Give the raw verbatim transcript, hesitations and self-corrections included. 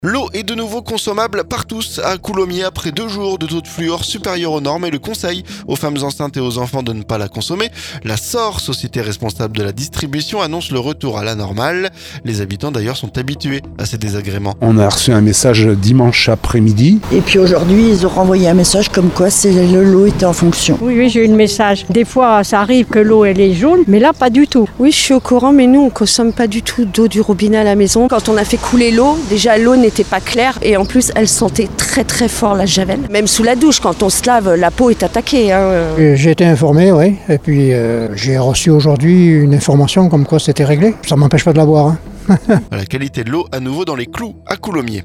L'eau est de nouveau consommable par tous à Coulommiers après deux jours de taux de fluor supérieur aux normes et le conseil aux femmes enceintes et aux enfants de ne pas la consommer. La S O R, société responsable de la distribution, annonce le retour à la normale. Les habitants d'ailleurs sont habitués à ces désagréments. On a reçu un message dimanche après-midi. Et puis aujourd'hui, ils ont renvoyé un message comme quoi c'est, l'eau était en fonction. Oui, oui, j'ai eu le message. Des fois, ça arrive que l'eau elle est jaune, mais là, pas du tout. Oui, je suis au courant, mais nous, on consomme pas du tout d'eau du robinet à la maison. Quand on a fait couler l'eau, déjà l'eau n'était pas claire et en plus, elle sentait très très fort la javel. Même sous la douche, quand on se lave, la peau est attaquée. Hein. J'ai été informé, oui, et puis euh, j'ai reçu aujourd'hui une information comme quoi c'était réglé. Ça m'empêche pas de la boire. Hein. La qualité de l'eau à nouveau dans les clous à Coulommiers.